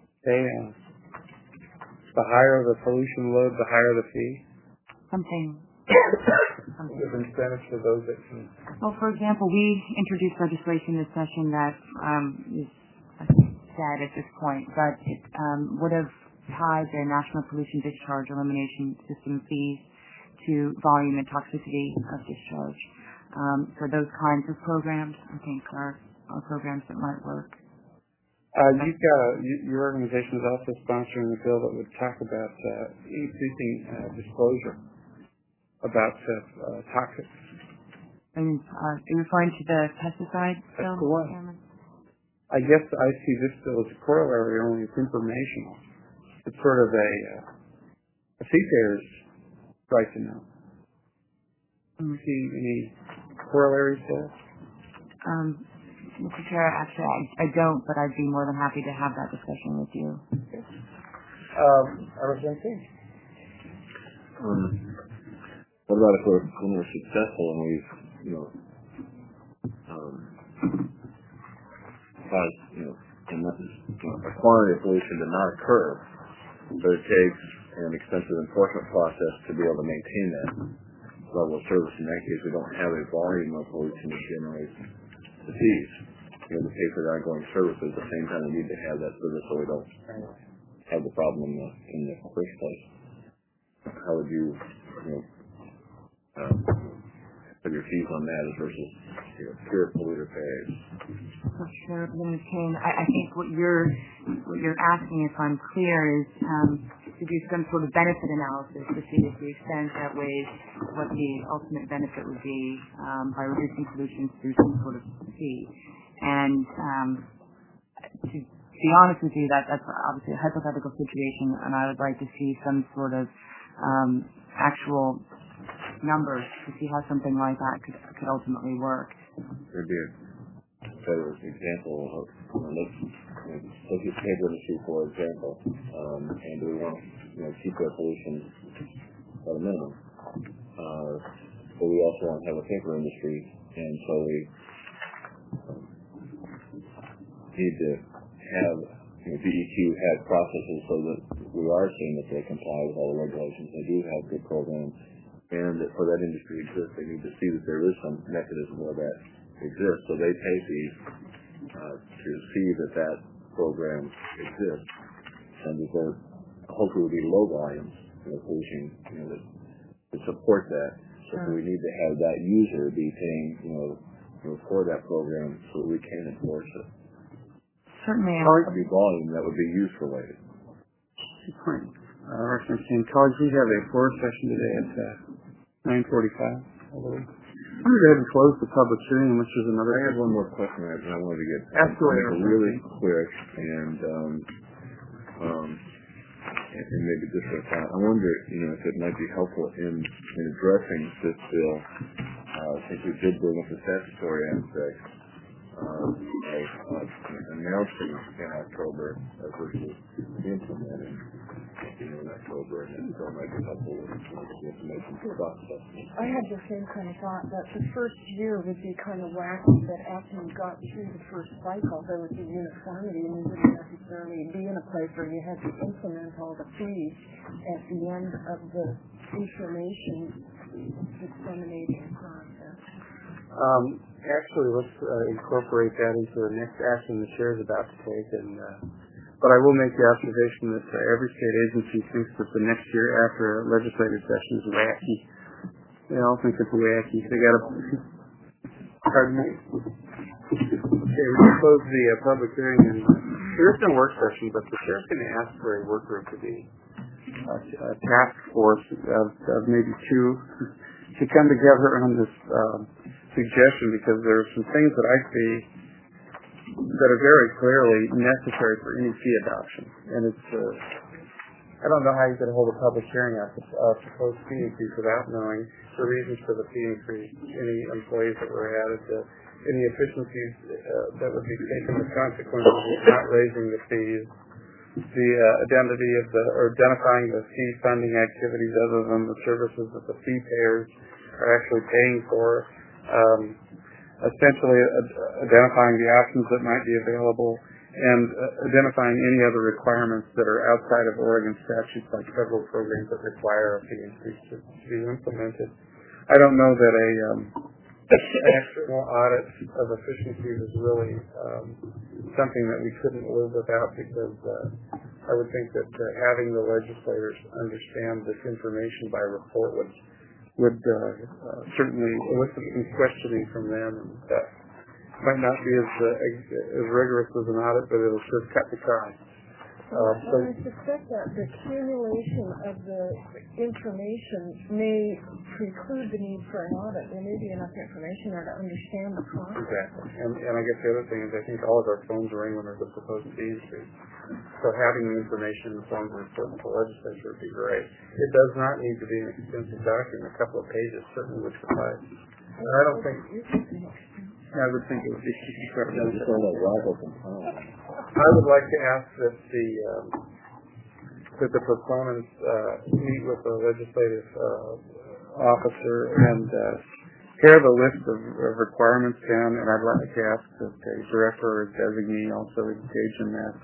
The higher the pollution load, the higher the fee? Something. Give incentives for those that can. Well, for example, we introduced legislation this session that is sad at this point, but it would have tied the National Pollution Discharge Elimination System fees to volume and toxicity of discharge. For those kinds of programs, I think are programs that might work. Your organization is also sponsoring a bill that would talk about increasing disclosure about toxics. And are you referring to the pesticide bill? That's the one. I guess I see this bill as a corollary, only it's informational. It's sort of a seafarer's right to know. Do you see any corollaries there? Mr. Chair, actually, I don't, but I'd be more than happy to have that discussion with you. What about if when we're successful and we've, caused, a quantity of pollution to not occur, but it takes an extensive enforcement process to be able to maintain that level of service. In that case, we don't have a volume of pollution that generates the fees. To pay for the ongoing service, at the same time we need to have that service so we don't have the problem in the first place. How would you, put your fees on that versus pure polluter pays? Sure, Ms. Kane. I think what you're asking, if I'm clear, is to do some sort of benefit analysis to see if the extent outweighs what the ultimate benefit would be by reducing pollution through some sort of fee. And to be honest with you, that's obviously a hypothetical situation, and I would like to see some sort of actual numbers to see how something like that could ultimately work. There'd be a better example of, let's use paper industry, for example, and do we want to keep their pollution at a minimum? But we also want to have a paper industry, and so we need to have DEQ have processes so that we are seeing that they comply with all the regulations. They do have good programs, and that for that industry to exist, they need to see that there is some mechanism where that exists. So they pay fees to see that program exists, and that there hopefully will be low volumes pollution that support that. So we need to have that user be paying for that program so that we can enforce it. Certainly. It would be volume that would be use related. Good point. Colleagues, we have a floor session today at 9:45. I'm going to go ahead and close the public hearing, which is another. I have one more question I wanted to get really quick, and maybe just a thought. I wonder, if it might be helpful in addressing this bill, since we did bring up the statutory aspect. Announcing in October versus implementing in October, and so it might be helpful with the information process. I had the same kind of thought that the first year would be kind of wacky, that after you got through the first cycle, there would be uniformity, and you wouldn't necessarily be in a place where you had to implement all the fees at the end of the information dissemination process. Actually, let's incorporate that into the next action the chair is about to take. But I will make the observation that every state agency thinks that the next year after a legislative session is wacky. They all think it's wacky. They got to. Pardon me. Okay, we can close the public hearing, and there is no work session, but the chair is going to ask for a work group to be a task force of maybe two to come together on this. Suggestion, because there are some things that I see that are very clearly necessary for any fee adoption, and it's I don't know how you could hold a public hearing on a proposed fee increase without knowing the reasons for the fee increase, any employees that were added, any efficiencies that would be taken as consequences of not raising the fees, the identity of or identifying the fee funding activities other than the services that the fee payers are actually paying for. Essentially identifying the options that might be available and identifying any other requirements that are outside of Oregon statutes, like federal programs that require a fee increase to be implemented. I don't know that an external audit of efficiencies is really something that we couldn't live without, because I would think that having the legislators understand this information by report would certainly elicit some questioning from them, and that might not be as rigorous as an audit, but it'll sure cut the cost. I suspect that the accumulation of the information may preclude the need for an audit. There may be enough information there to understand the process. Exactly. And I guess the other thing is I think all of our phones ring when there's a proposed fee increase. So having the information in the form of report to the legislature would be great. It does not need to be an extensive document, a couple of pages certainly would suffice. I don't think I would think it would be constructive. I would like to ask that the proponents meet with the legislative officer and pare the list of requirements down, and I'd like to ask that the director or designee also engage in that.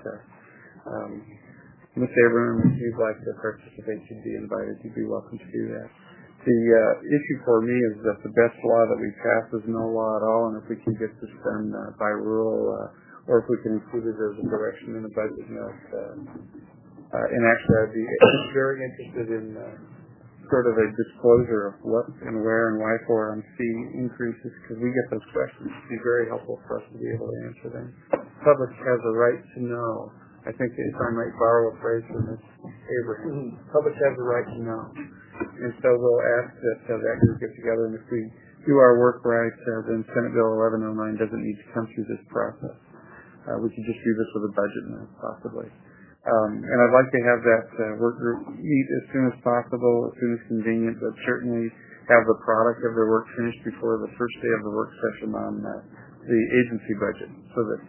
Ms. Abraham, if you'd like to participate, you'd be invited. You'd be welcome to do that. The issue for me is that the best law that we pass is no law at all, and if we can get this done by rule, or if we can include it as a direction in the budget note. And actually, I'd be very interested in sort of a disclosure of what and where and why for on fee increases, because we get those questions. It'd be very helpful for us to be able to answer them. The public has a right to know. I think if I might borrow a phrase from Ms. Abraham, the public has a right to know. And so we'll ask that that group get together, and if we do our work right, then Senate Bill 1109 doesn't need to come through this process. We could just do this with a budget note, possibly. And I'd like to have that work group meet as soon as possible, as soon as convenient, but certainly have the product of their work finished before the first day of the work session on the agency budget, so that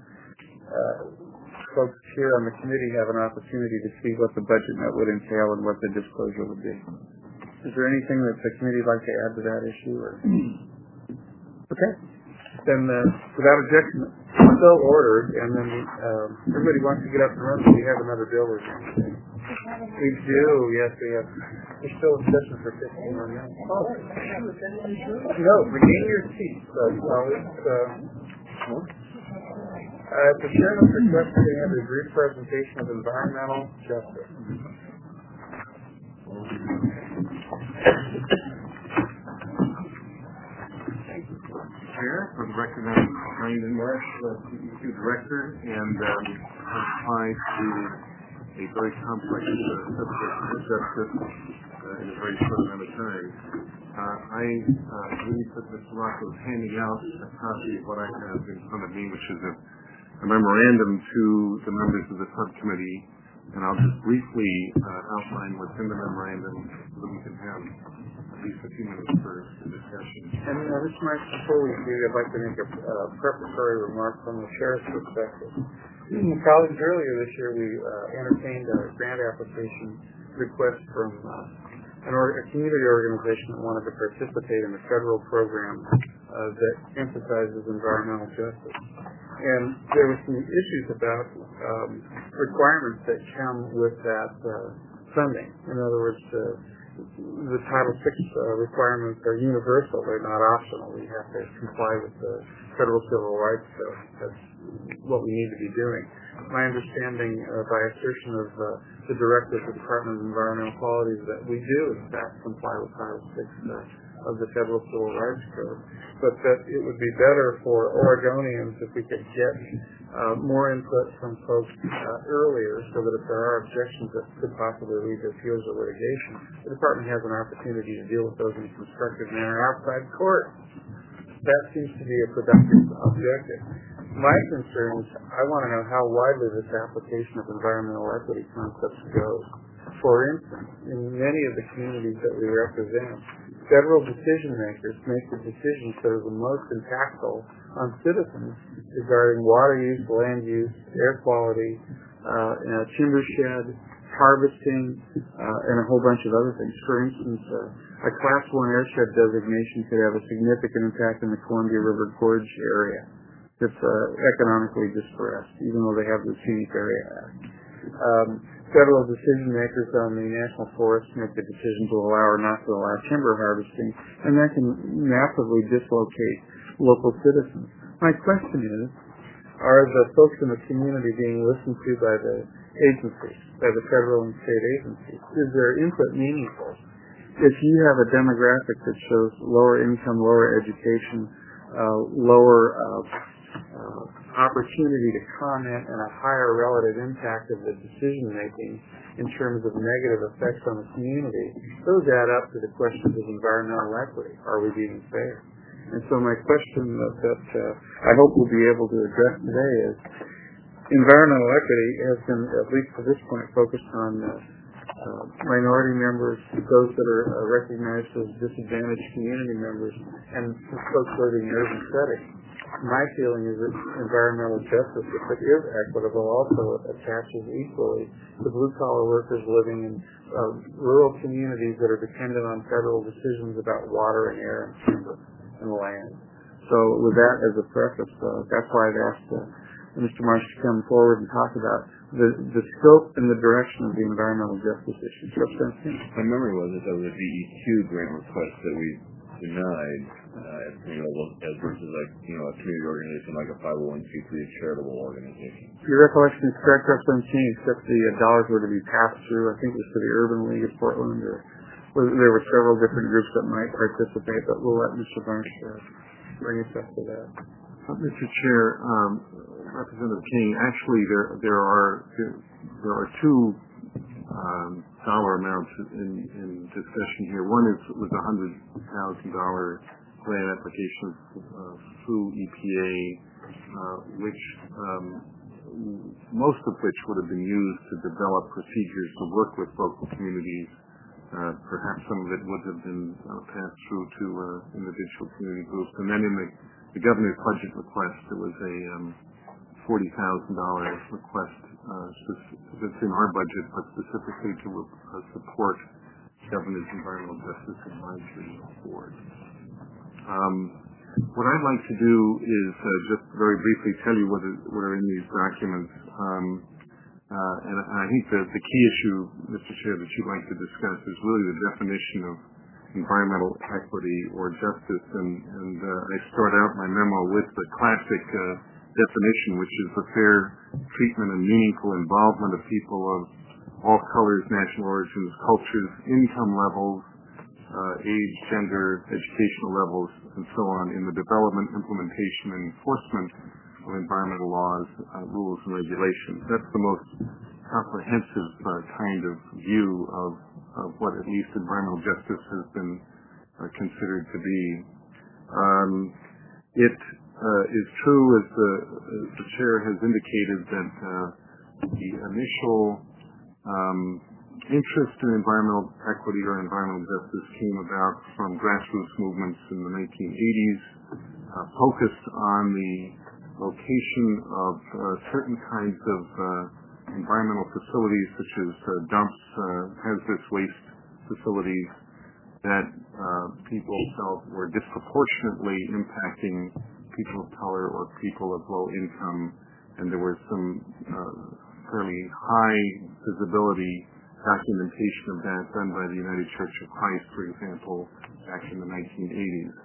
folks here on the committee have an opportunity to see what the budget note would entail and what the disclosure would be. Is there anything that the committee would like to add to that issue? Or? Okay. Then, without objection, so ordered, and then everybody wants to get up and run, so we have another bill we're going to do. We do, yes, we have. We're still in session for 15 more minutes. Oh. No, regain your seats, colleagues. The chairman's requested to have a brief presentation of environmental justice. Chair, for the record, I'm Brandon Marsh, CEQ Director, and applied to a very complex subject of justice in a very short amount of time. I believe that Mr. Rocco is handing out a copy of what I have in front of me, which is a memorandum to the members of the subcommittee, and I'll just briefly outline what's in the memorandum so that we can have at least a few minutes for discussion. And Mr. Marsh, before we do, I'd like to make a preparatory remark from the Sheriff's perspective. Colleagues, earlier this year we entertained a grant application request from a community organization that wanted to participate in a federal program that emphasizes environmental justice. And there were some issues about requirements that come with that funding. In other words, the Title VI requirements are universal. They're not optional. We have to comply with the Federal Civil Rights Code. That's what we need to be doing. My understanding by assertion of the Director of the Department of Environmental Quality is that we do, in fact, comply with Title VI of the Federal Civil Rights Code, but that it would be better for Oregonians if we could get more input from folks earlier, so that if there are objections that could possibly lead to appeals or litigation, the Department has an opportunity to deal with those in a constructive manner outside court. That seems to be a productive objective. My concern is I want to know how widely this application of environmental equity concepts goes. For instance, in many of the communities that we represent, federal decision makers make the decisions that are the most impactful on citizens regarding water use, land use, air quality, timber shed, harvesting, and a whole bunch of other things. For instance, a Class 1 airshed designation could have a significant impact in the Columbia River Gorge area that's economically dispersed, even though they have the Scenic Area Act. Federal decision makers on the National Forest make the decision to allow or not to allow timber harvesting, and that can massively dislocate local citizens. My question is, are the folks in the community being listened to by the agencies, by the federal and state agencies? Is their input meaningful? If you have a demographic that shows lower income, lower education, lower opportunity to comment, and a higher relative impact of the decision making in terms of negative effects on the community, those add up to the questions of environmental equity. Are we being fair? And so my question that I hope we'll be able to address today is, environmental equity has been, at least to this point, focused on minority members, those that are recognized as disadvantaged community members, and folks living in urban settings. my feeling is that environmental justice, if it is equitable, also attaches equally to blue-collar workers living in rural communities that are dependent on federal decisions about water and air and land. So with that as a preface, that's why I've asked Mr. Marsh to come forward and talk about the scope and the direction of the environmental justice issue. My memory was that there was a DEQ grant request that we denied, as versus a community organization like a 501c3 charitable organization. Your recollection is correct, Representative King, except the dollars were to be passed through. I think it was to the Urban League of Portland, or there were several different groups that might participate, but we'll let Mr. Marsh bring us up to that. Mr. Chair, Representative King, actually there are two dollar amounts in discussion here. One was $100,000 grant application through EPA, which most of which would have been used to develop procedures to work with local communities. Perhaps some of it would have been passed through to individual community groups. And then in the governor's budget request, there was a $40,000 request that's in our budget, but specifically to support Governor's Environmental Justice Advisory Board. What I'd like to do is just very briefly tell you what are in these documents. And I think the key issue, Mr. Chair, that you'd like to discuss is really the definition of environmental equity or justice. And I start out my memo with the classic definition, which is the fair treatment and meaningful involvement of people of all colors, national origins, cultures, income levels, age, gender, educational levels, and so on in the development, implementation, and enforcement of environmental laws, rules, and regulations. That's the most comprehensive kind of view of what at least environmental justice has been considered to be. It is true, as the chair has indicated, that the initial interest in environmental equity or environmental justice came about from grassroots movements in the 1980s, focused on the location of certain kinds of environmental facilities, such as dumps, hazardous waste facilities, that people felt were disproportionately impacting people of color or people of low income, and there was some fairly high visibility documentation of that done by the United Church of Christ, for example, back in the 1980s.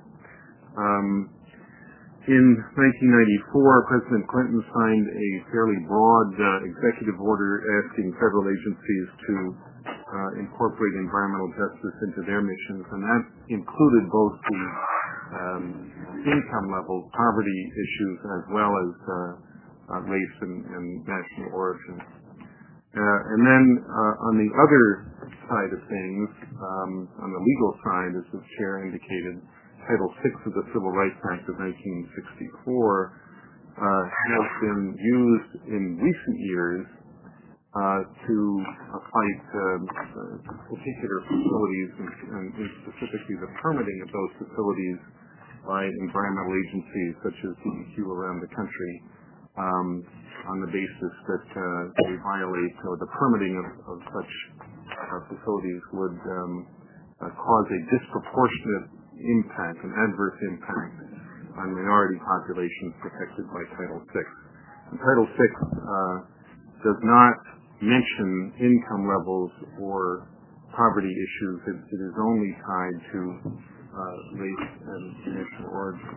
In 1994, President Clinton signed a fairly broad executive order asking federal agencies to incorporate environmental justice into their missions, and that included both the income level, poverty issues, as well as race and national origin. And then on the other side of things, on the legal side, as the chair indicated, Title VI of the Civil Rights Act of 1964 has been used in recent years to fight particular facilities, and specifically the permitting of those facilities by environmental agencies such as DEQ around the country, on the basis that they violate, or the permitting of such facilities would cause a disproportionate impact, an adverse impact on minority populations protected by Title VI. And Title VI does not mention income levels or poverty issues. It is only tied to race and national origin.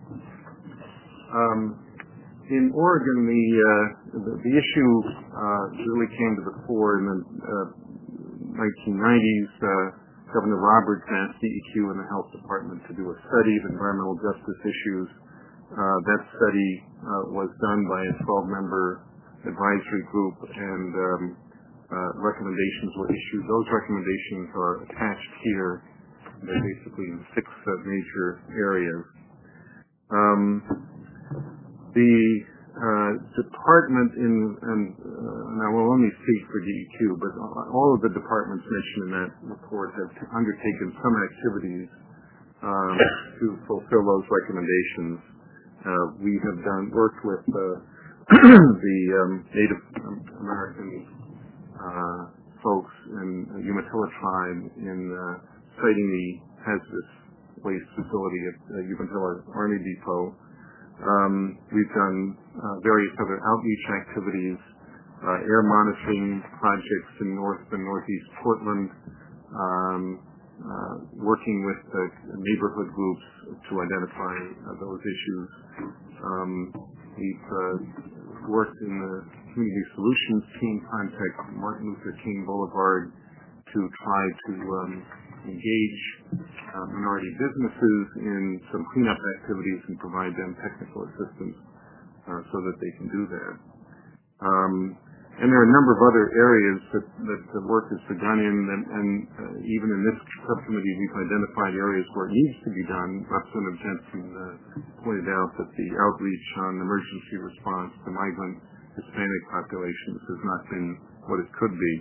In Oregon, the issue really came to the fore in the 1990s. Governor Roberts asked DEQ and the Health Department to do a study of environmental justice issues. That study was done by a 12-member advisory group, and recommendations were issued. Those recommendations are attached here. They're basically in 6 major areas. The department and I will only speak for DEQ, but all of the departments mentioned in that report have undertaken some activities to fulfill those recommendations. We have worked with the Native American folks in the Umatilla tribe in siting the hazardous waste facility at Umatilla Army Depot. We've done various other outreach activities, air monitoring projects in North and Northeast Portland, working with neighborhood groups to identify those issues. We've worked in the Community Solutions team, contact Martin Luther King Boulevard to try to engage minority businesses in some cleanup activities and provide them technical assistance so that they can do that. And there are a number of other areas that the work has begun in, and even in this subcommittee we've identified areas where it needs to be done. Representative Jensen pointed out that the outreach on emergency response to migrant Hispanic populations has not been what it could be.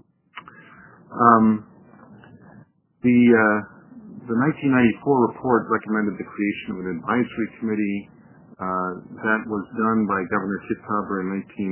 The 1994 report recommended the creation of an advisory committee. That was done by Governor Kitzhaber in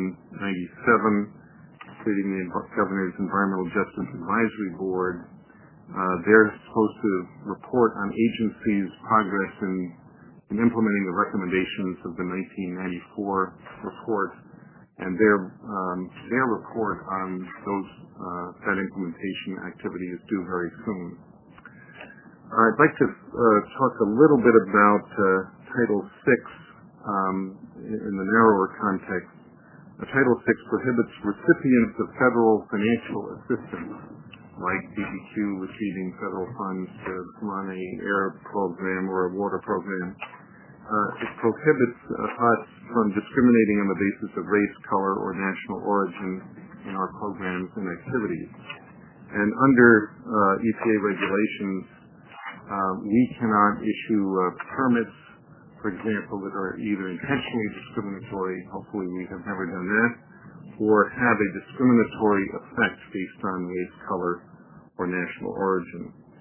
1997, creating the Governor's Environmental Justice Advisory Board. They're supposed to report on agencies' progress in implementing the recommendations of the 1994 report, and their report on that implementation activity is due very soon. I'd like to talk a little bit about Title VI in the narrower context. Title VI prohibits recipients of federal financial assistance, like DBQ receiving federal funds to run an air program or a water program. It prohibits us from discriminating on the basis of race, color, or national origin in our programs and activities. And under EPA regulations, we cannot issue permits, for example, that are either intentionally discriminatory, hopefully we have never done that, or have a discriminatory effect based on race, color, or national origin.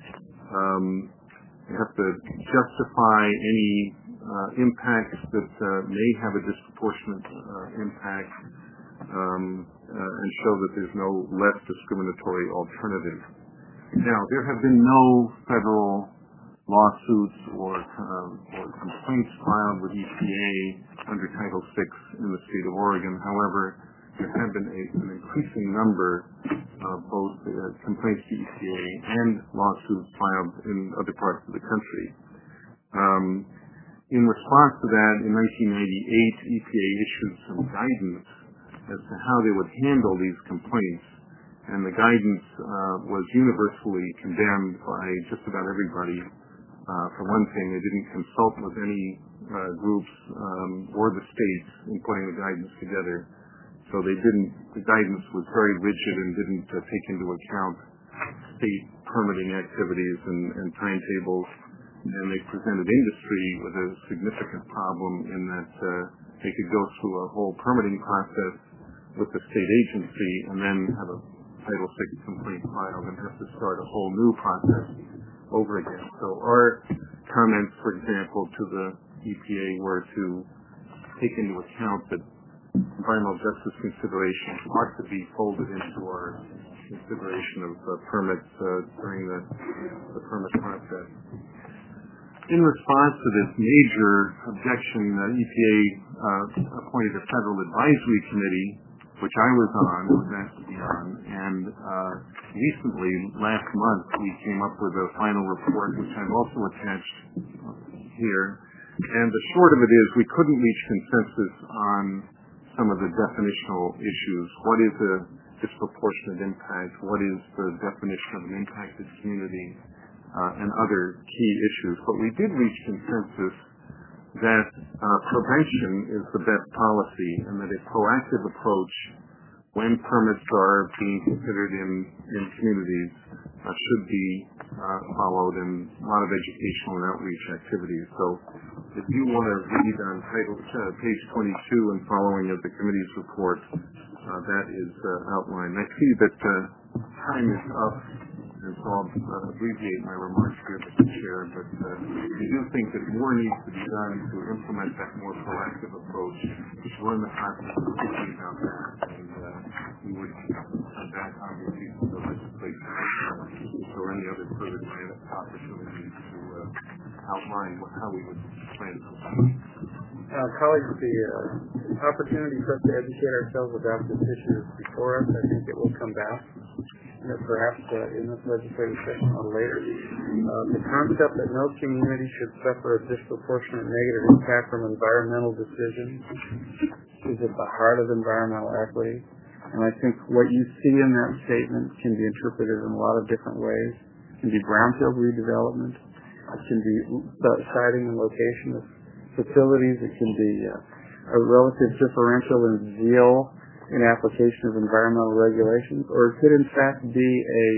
You have to justify any impacts that may have a disproportionate impact and show that there's no less discriminatory alternative. Now, there have been no federal lawsuits or complaints filed with EPA under Title VI in the state of Oregon. However, there have been an increasing number of both complaints to EPA and lawsuits filed in other parts of the country. In response to that, in 1998, EPA issued some guidance as to how they would handle these complaints, and the guidance was universally condemned by just about everybody. For one thing, they didn't consult with any groups or the states in putting the guidance together. So the guidance was very rigid and didn't take into account state permitting activities and timetables. And they presented industry with a significant problem in that they could go through a whole permitting process with the state agency and then have a Title VI complaint filed and have to start a whole new process over again. So our comments, for example, to the EPA were to take into account that environmental justice considerations ought to be folded into our consideration of permits during the permit process. In response to this major objection, EPA appointed a federal advisory committee, which I was asked to be on, and recently, last month, we came up with a final report, which I've also attached here. And the short of it is we couldn't reach consensus on some of the definitional issues. What is a disproportionate impact? What is the definition of an impacted community? And other key issues. But we did reach consensus that prevention is the best policy and that a proactive approach when permits are being considered in communities should be followed in a lot of educational and outreach activities. So if you want to read on page 22 and following of the committee's report, that is outlined. I see that time is up. and so I'll abbreviate my remarks here, Mr. Chair, but we do think that more needs to be done to implement that more proactive approach, which we're in the process of thinking about that, and we would come back obviously to the legislature if there were any other further opportunities to outline how we would plan to colleagues, the opportunity for us to educate ourselves about this issue is before us. I think it will come back, perhaps in this legislative session or later. The concept that no community should suffer a disproportionate negative impact from environmental decisions is at the heart of environmental equity. And I think what you see in that statement can be interpreted in a lot of different ways. It can be brownfield redevelopment. It can be siting and location of facilities. It can be a relative differential in zeal in application of environmental regulations, or it could in fact be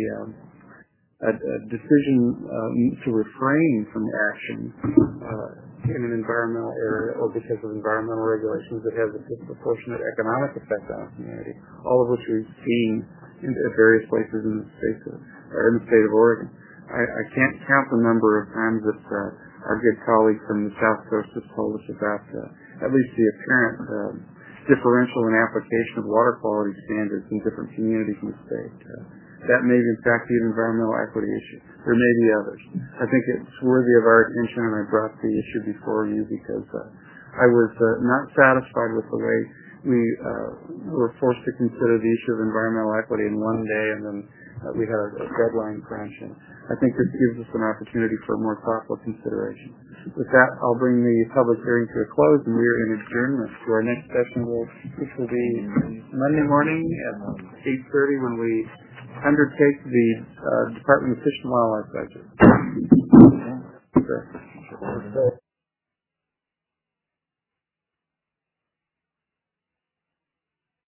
a decision to refrain from action in an environmental area or because of environmental regulations that have a disproportionate economic effect on a community, all of which we've seen at various places in the state of Oregon. I can't count the number of times that our good colleague from the South Coast has told us about at least the apparent differential in application of water quality standards in different communities in the state. That may in fact be an environmental equity issue. There may be others. I think it's worthy of our attention, and I brought the issue before you because I was not satisfied with the way we were forced to consider the issue of environmental equity in one day, and then we had a deadline crunch. And I think this gives us an opportunity for more thoughtful consideration. With that, I'll bring the public hearing to a close, and we are in adjournment to our next session, which will be Monday morning at 8:30 when we undertake the Department of Fish and Wildlife budget.